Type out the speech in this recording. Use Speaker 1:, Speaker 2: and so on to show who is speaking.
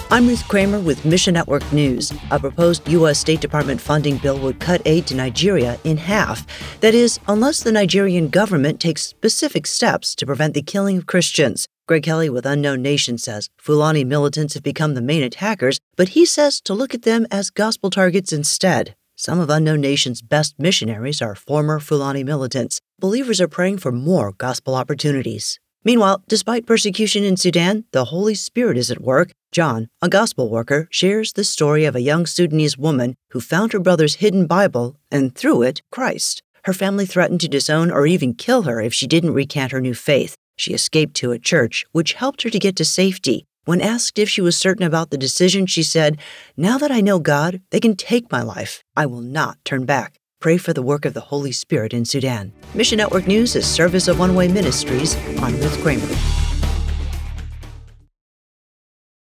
Speaker 1: I'm Ruth Kramer with Mission Network News. A proposed U.S. State Department funding bill would cut aid to Nigeria in half. That is, unless the Nigerian government takes specific steps to prevent the killing of Christians. Greg Kelly with Unknown Nation says Fulani militants have become the main attackers, but he says to look at them as gospel targets instead. Some of Unknown Nation's best missionaries are former Fulani militants. Believers are praying for more gospel opportunities. Meanwhile, despite persecution in Sudan, the Holy Spirit is at work. John, a gospel worker, shares the story of a young Sudanese woman who found her brother's hidden Bible and, through it, Christ. Her family threatened to disown or even kill her if she didn't recant her new faith. She escaped to a church, which helped her to get to safety. When asked if she was certain about the decision, she said, "Now that I know God, they can take my life. I will not turn back." Pray for the work of the Holy Spirit in Sudan. Mission Network News is service of One Way Ministries. I'm Ruth Kramer.